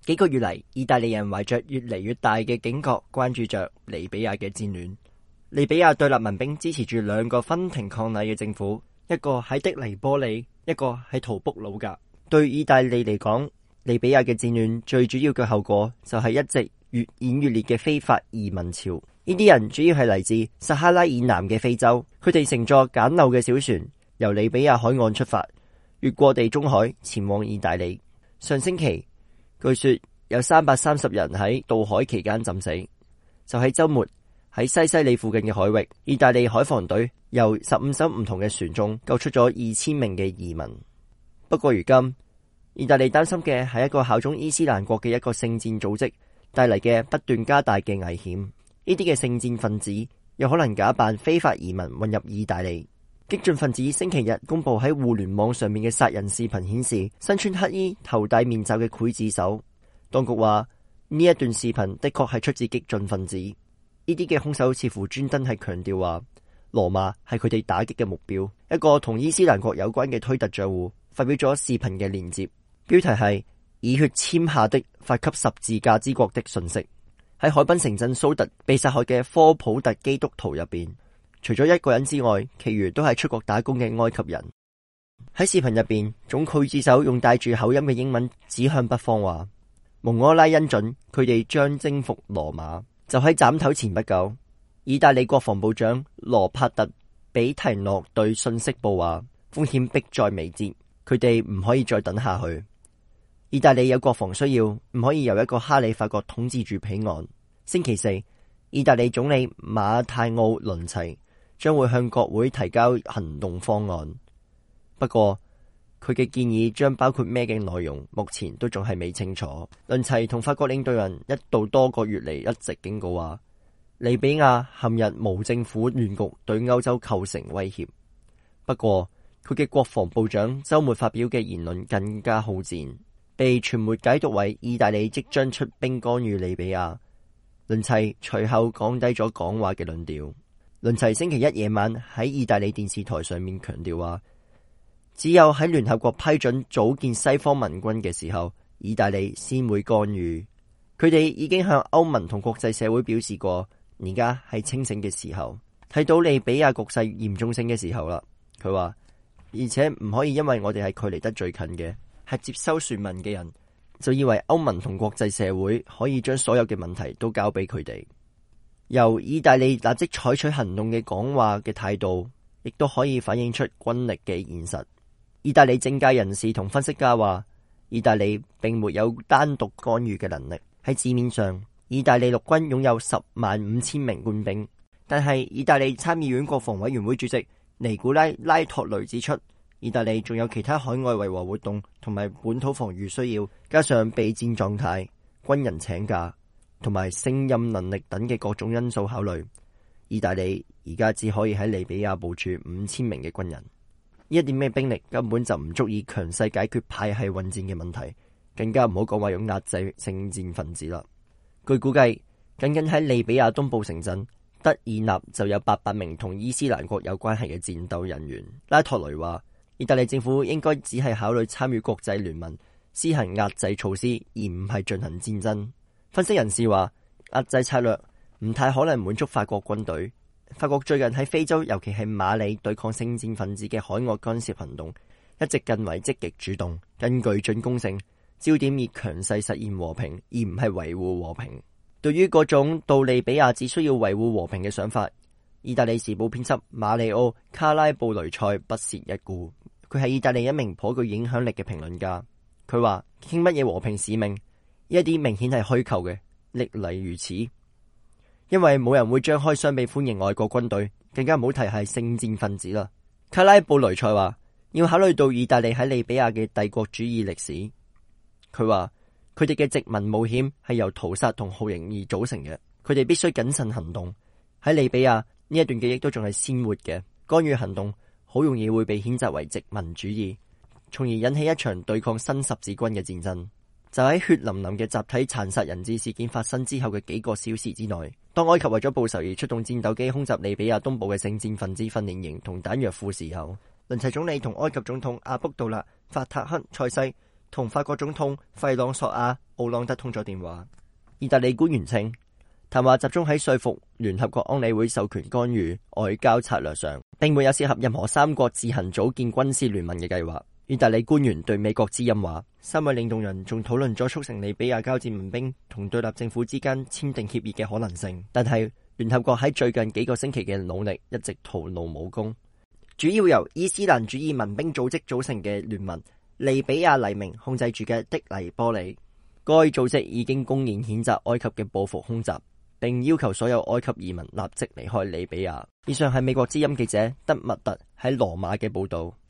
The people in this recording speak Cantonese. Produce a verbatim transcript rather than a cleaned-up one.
幾個月嚟，意大利人懷着越嚟越大嘅警覺，關注着利比亞嘅戰亂。利比亞對立民兵支持住兩個分庭抗禮嘅政府，一個喺的黎波里，一個喺圖卜魯格。對意大利嚟講，利比亞嘅戰亂最主要嘅後果就係一直越演越烈嘅非法移民潮。呢啲人主要係嚟自撒哈拉以南嘅非洲，佢哋乘坐簡陋嘅小船由利比亞海岸出發，越過地中海前往意大利。上星期據說有三百三十人喺渡海期間浸死。就喺周末喺西西里附近嘅海域，意大利海防隊由十五艘唔同嘅船中救出咗二千名嘅移民。不過如今，意大利擔心嘅係一個效忠伊斯蘭國嘅一個聖戰組織帶嚟嘅不斷加大嘅危險。呢啲嘅聖戰分子有可能假扮非法移民混入意大利。激進分子星期日公布喺互聯網上面嘅殺人視頻顯示，身穿黑衣、頭戴面罩嘅劊子手。當局話呢一段視頻的確係出自激進分子。呢啲嘅兇手似乎專登係強調話，羅馬係佢哋打擊嘅目標。一個同伊斯蘭國有關嘅推特賬戶發表咗視頻嘅鏈接，標題係以血簽下的發給十字架之國的訊息。喺海濱城鎮蘇特被殺害嘅科普特基督徒入邊，除咗一個人之外，其餘都係出國打工嘅埃及人。喺視頻入邊，總劊子手用帶住口音嘅英文指向北方話，蒙哥拉恩准佢哋將征服羅馬。就喺斬頭前不久，意大利國防部長羅帕特比提諾對信息報話，風險迫在眉睫，佢哋唔可以再等下去。意大利有國防需要，唔可以由一個哈里發國統治住彼岸。星期四，意大利總理馬泰奧倫齊將會向國會提交行動方案，不過佢嘅建議將包括咩嘅內容，目前都仲係未清楚。倫齊同法國領導人一度多個月嚟一直警告話，利比亞陷入無政府亂局，對歐洲構成威脅。不過佢嘅國防部長周末發表嘅言論更加好戰，被傳媒解讀為意大利即將出兵干預利比亞。倫齊隨後降低咗講話嘅論調。倫齊星期一夜晚喺意大利電視台上面強調話，只有喺聯合國批准組建西方盟軍嘅時候，意大利先會干預。佢哋已經向歐盟同國際社會表示過，而家係清醒嘅時候，睇到利比亞局勢嚴重性嘅時候啦。佢話，而且唔可以因為我哋係距離得最近嘅，係接收船民嘅人，就以為歐盟同國際社會可以將所有嘅問題都交俾佢哋。由意大利立即採取行動嘅講話嘅態度，亦都可以反映出軍力嘅現實。意大利政界人士同分析家話，意大利並沒有單獨干預嘅能力。喺字面上，意大利陸軍擁有十萬五千名官兵，但係意大利參議院國防委員會主席尼古拉拉托雷指出，意大利仲有其他海外維和活動同埋本土防禦需要，加上備戰狀態、軍人請假同埋勝任能力等嘅各種因素考慮，意大利而家只可以喺利比亞部署五千名嘅軍人。呢一點嘅兵力根本就唔足以強勢解決派系混戰嘅問題，更加唔好講話用壓制聖戰分子啦。據估計，僅僅喺利比亞東部城鎮德爾納就有八百名同伊斯蘭國有關係嘅戰鬥人員。拉托雷話，意大利政府應該只係考慮參與國際聯盟施行壓制措施，而唔係進行戰爭。分析人士話，壓制策略唔太可能滿足法國軍隊。法國最近喺非洲，尤其係馬里對抗聖戰分子嘅海外干涉行動，一直更為積極主動，更具進攻性，焦點以強勢實現和平，而唔係維護和平。對於嗰種到利比亞只需要維護和平嘅想法，意大利時報編輯馬里奧卡拉布雷塞不屑一顧。佢係意大利一名頗具影響力嘅評論家。佢話，傾乜嘢和平使命，一啲明顯係虛構嘅，歷嚟如此。因為冇人會張開雙臂歡迎外國軍隊，更加唔好提係聖戰分子啦。卡拉布雷塞話，要考慮到意大利喺利比亞嘅帝國主義歷史。佢話，佢哋嘅殖民冒險係由屠殺同酷刑而組成嘅，佢哋必須謹慎行動。喺利比亞呢一段記憶都仲係鮮活嘅，干預行動好容易會被譴責為殖民主義，從而引起一場對抗新十字軍嘅戰爭。就喺血淋淋嘅集體殘殺人質事件發生之後嘅幾個小時之內，當埃及為咗報仇而出動戰鬥機空襲利比亞東部嘅聖戰分子訓練營同彈藥庫時候，倫齊總理同埃及總統阿卜杜勒法塔克塞西同法國總統費朗索亞奧朗德通咗電話。意大利官員稱，談話集中喺說服聯合國安理會授權干預外交策略上，並沒有涉及任何三國自行組建軍事聯盟嘅計劃。意大利官員對美國之音話，三位領導人仲討論咗促成利比亞交戰民兵同對立政府之間簽訂協議嘅可能性，但係聯合國喺最近幾個星期嘅努力一直徒勞無功。主要由伊斯蘭主義民兵組織組成嘅聯盟利比亞黎明控制住嘅的黎波里，該組織已經公然譴責埃及嘅報復空襲，並要求所有埃及移民立即離開利比亞。以上係美國之音記者德密特喺羅馬嘅報道。